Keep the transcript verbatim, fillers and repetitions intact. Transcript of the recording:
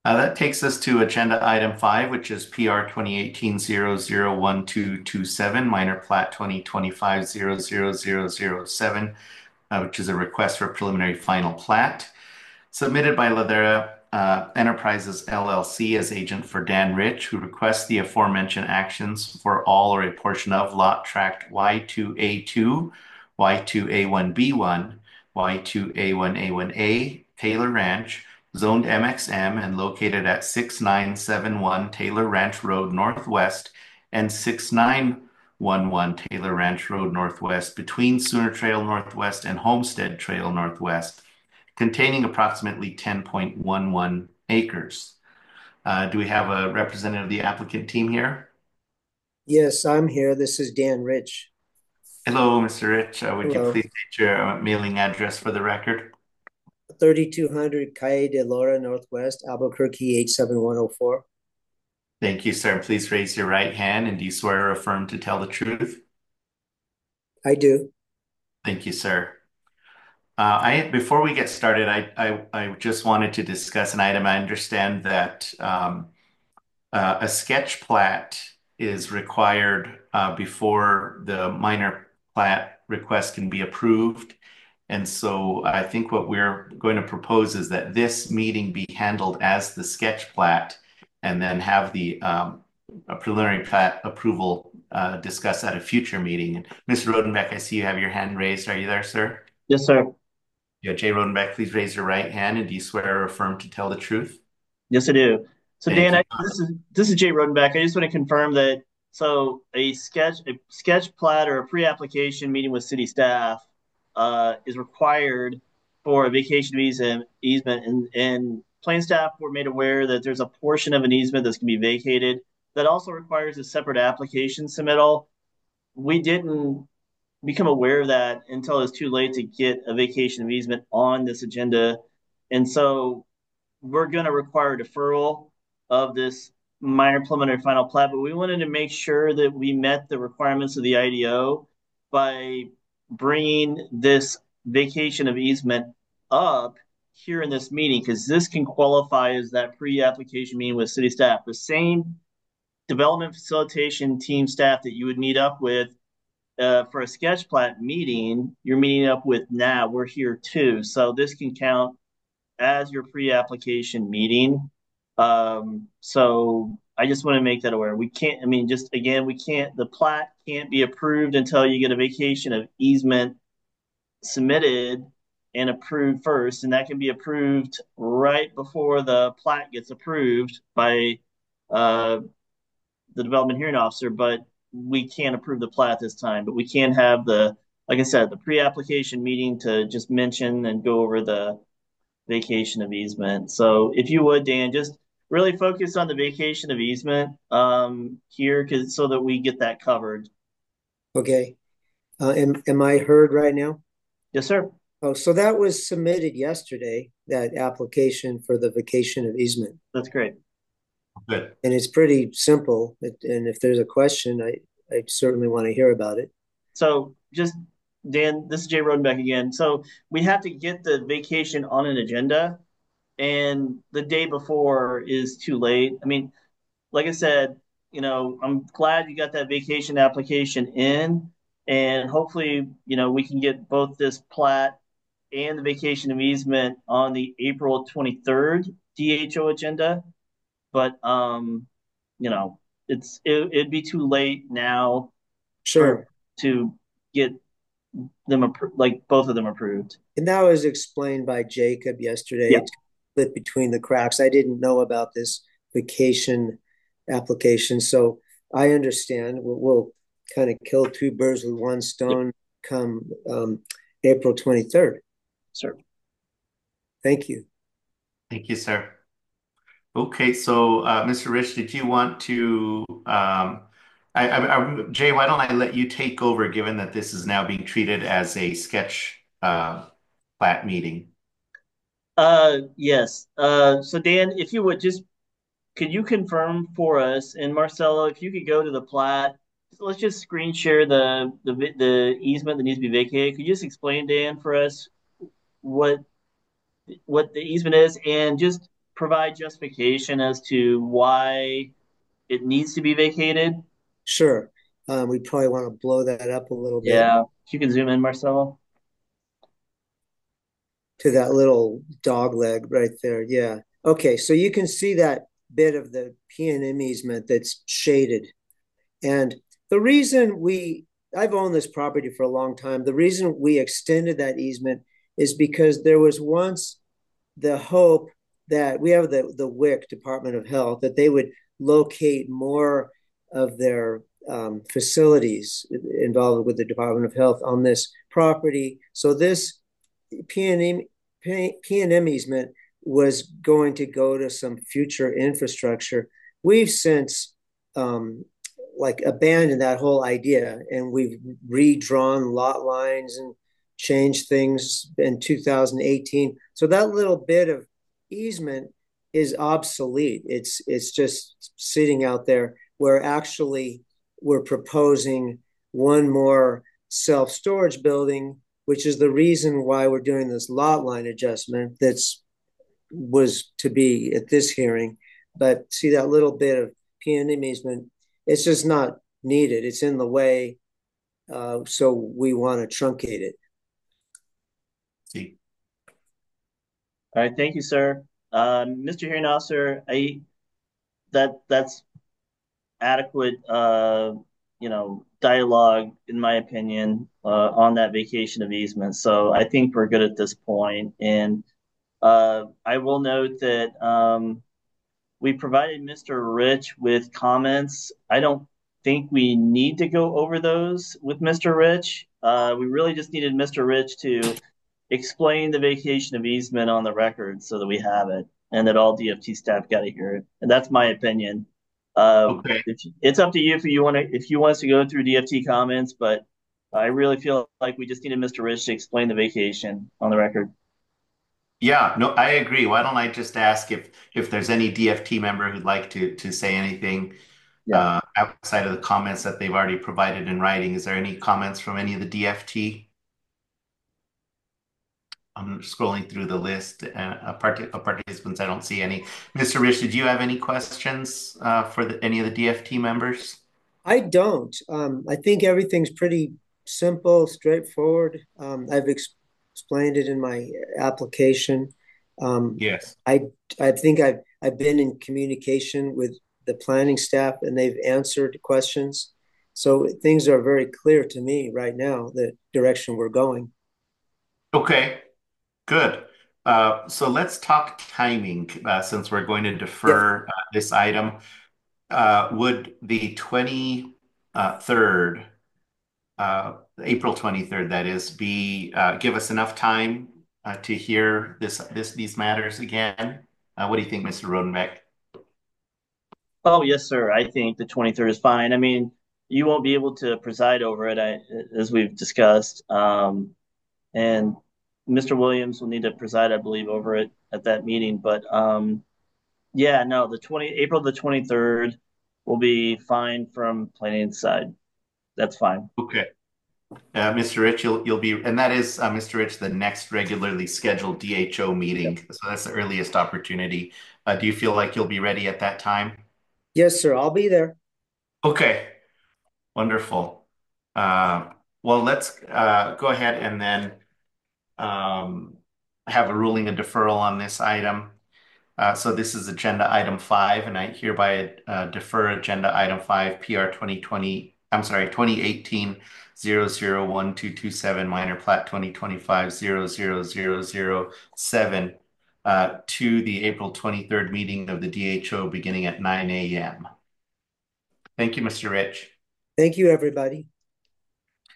Uh, that takes us to agenda item five, which is P R twenty eighteen zero zero one two two seven, minor plat twenty twenty-five zero zero zero zero seven, uh, which is a request for preliminary final plat submitted by Ladera uh, Enterprises L L C as agent for Dan Rich, who requests the aforementioned actions for all or a portion of lot tract Y two A two, Y two A one B one, Y two A one A one A, Taylor Ranch, zoned M X M and located at six nine seven one Taylor Ranch Road Northwest and six nine one one Taylor Ranch Road Northwest between Sooner Trail Northwest and Homestead Trail Northwest, containing approximately ten point one one acres. Uh, do we have a representative of the applicant team here? Yes, I'm here. This is Dan Rich. Hello, mister Rich. Uh, would you Hello. please state your uh, mailing address for the record? thirty-two hundred Calle de Lora Northwest, Albuquerque eight seven one oh four. Thank you, sir. Please raise your right hand and do you swear or affirm to tell the truth? I do. Thank you, sir. Uh, I before we get started, I, I I just wanted to discuss an item. I understand that um, uh, a sketch plat is required uh, before the minor plat request can be approved. And so I think what we're going to propose is that this meeting be handled as the sketch plat and then have the um, a preliminary plat approval uh, discussed at a future meeting. And mister Rodenbeck, I see you have your hand raised. Are you there, sir? Yes, sir. Yeah, Jay Rodenbeck, please raise your right hand and do you swear or affirm to tell the truth? Yes, I do. So, Thank Dan, you. I, this is this is Jay Rodenbeck. I just want to confirm that so a sketch a sketch plat or a pre-application meeting with city staff uh, is required for a vacation easement easement, and and plain staff were made aware that there's a portion of an easement that's going to be vacated that also requires a separate application submittal. We didn't become aware of that until it was too late to get a vacation of easement on this agenda, and so we're going to require deferral of this minor preliminary final plat, but we wanted to make sure that we met the requirements of the I D O by bringing this vacation of easement up here in this meeting, because this can qualify as that pre-application meeting with city staff. The same development facilitation team staff that you would meet up with uh, for a sketch plat meeting, you're meeting up with now. We're here too. So this can count as your pre-application meeting. Um, so I just want to make that aware. We can't, I mean, just again, we can't, the plat can't be approved until you get a vacation of easement submitted and approved first. And that can be approved right before the plat gets approved by uh, the development hearing officer, but we can't approve the plat this time. But we can have the, like I said, the pre-application meeting to just mention and go over the vacation of easement. So if you would, Dan, just really focus on the vacation of easement um, here, because so that we get that covered. Okay. Uh, am, am I heard right now? Yes, sir. Oh, so that was submitted yesterday, that application for the vacation of easement. That's great. Good. And it's pretty simple. And if there's a question, I, I certainly want to hear about it. So just Dan, this is Jay Rodenbeck again. So we have to get the vacation on an agenda, and the day before is too late. I mean, like I said, you know, I'm glad you got that vacation application in, and hopefully, you know, we can get both this plat and the vacation of easement on the April twenty-third D H O agenda. But um, you know, it's it, it'd be too late now for Sure. to get them appro- like both of them approved. And that was explained by Jacob yesterday. Yeah. It's split between the cracks. I didn't know about this vacation application. So I understand. We'll, we'll kind of kill two birds with one Yep. stone come um, April twenty-third. Sure. Thank you. Thank you, sir. Okay, so uh, mister Rich, did you want to, um, I, I, I, Jay, why don't I let you take over, given that this is now being treated as a sketch uh, plat meeting? Uh, yes. Uh, so Dan, if you would just, could you confirm for us, and Marcelo, if you could go to the plat, let's just screen share the the the easement that needs to be vacated. Could you just explain, Dan, for us what what the easement is, and just provide justification as to why it needs to be vacated? Sure. Um, we probably want to blow that up a little bit Yeah, if you can zoom in, Marcelo. to that little dog leg right there. Yeah. Okay, so you can see that bit of the P and M easement that's shaded. And the reason we, I've owned this property for a long time. The reason we extended that easement is because there was once the hope that we have the, the W I C, Department of Health, that they would locate more of their um, facilities involved with the Department of Health on this property. So this P and M, P and M easement was going to go to some future infrastructure. We've since um, like abandoned that whole idea, and we've redrawn lot lines and changed things in two thousand eighteen. So that little bit of easement is obsolete. It's it's just sitting out there, where actually we're proposing one more self-storage building, which is the reason why we're doing this lot line adjustment that's was to be at this hearing. But see that little bit of P and M easement, it's just not needed. It's in the way, uh, so we want to truncate it. See. All right, thank you, sir. Uh, Mister Hearing Officer, I that that's adequate, uh, you know, dialogue, in my opinion, uh, on that vacation of easement. So I think we're good at this point. And uh, I will note that um, we provided Mister Rich with comments. I don't think we need to go over those with Mister Rich. Uh, we really just needed Mister Rich to explain the vacation of easement on the record so that we have it and that all D F T staff got to hear it. And that's my opinion. Uh, Okay. if, it's up to you if you want to if you want us to go through D F T comments, but I really feel like we just needed Mister Rich to explain the vacation on the record. Yeah, no, I agree. Why don't I just ask if if there's any D F T member who'd like to to say anything Yeah. uh, outside of the comments that they've already provided in writing. Is there any comments from any of the D F T? I'm scrolling through the list uh, of, part of participants. I don't see any. Mister Rich, did you have any questions uh, for the, any of the D F T members? I don't. Um, I think everything's pretty simple, straightforward. Um, I've ex explained it in my application. Um, Yes. I I think I've I've been in communication with the planning staff, and they've answered questions. So things are very clear to me right now, the direction we're going. Okay, good. Uh, so let's talk timing uh, since we're going to Yes. defer uh, this item. Uh, would the twenty-third, uh, April twenty-third, that is, be uh, give us enough time uh, to hear this this these matters again? Uh, what do you think, Mister Rodenbeck? Oh, yes, sir. I think the twenty-third is fine. I mean, you won't be able to preside over it, I, as we've discussed. Um, and Mister Williams will need to preside, I believe, over it at that meeting. But um, yeah, no, the twenty April the twenty-third will be fine from planning side. That's fine. Okay. Uh, Mister Rich, you'll you'll be, and that is, uh, Mister Rich, the next regularly scheduled D H O meeting. So that's the earliest opportunity. Uh, do you feel like you'll be ready at that time? Yes, sir. I'll be there. Okay, wonderful. Uh, well, let's uh, go ahead and then um, have a ruling of deferral on this item. Uh, so this is agenda item five, and I hereby uh, defer agenda item five, P R twenty twenty, I'm sorry, twenty eighteen zero zero one two two seven, minor plat twenty twenty-five zero zero zero zero seven uh, to the April twenty-third meeting of the D H O beginning at nine A M Thank you, Mister Rich. Thank you, everybody.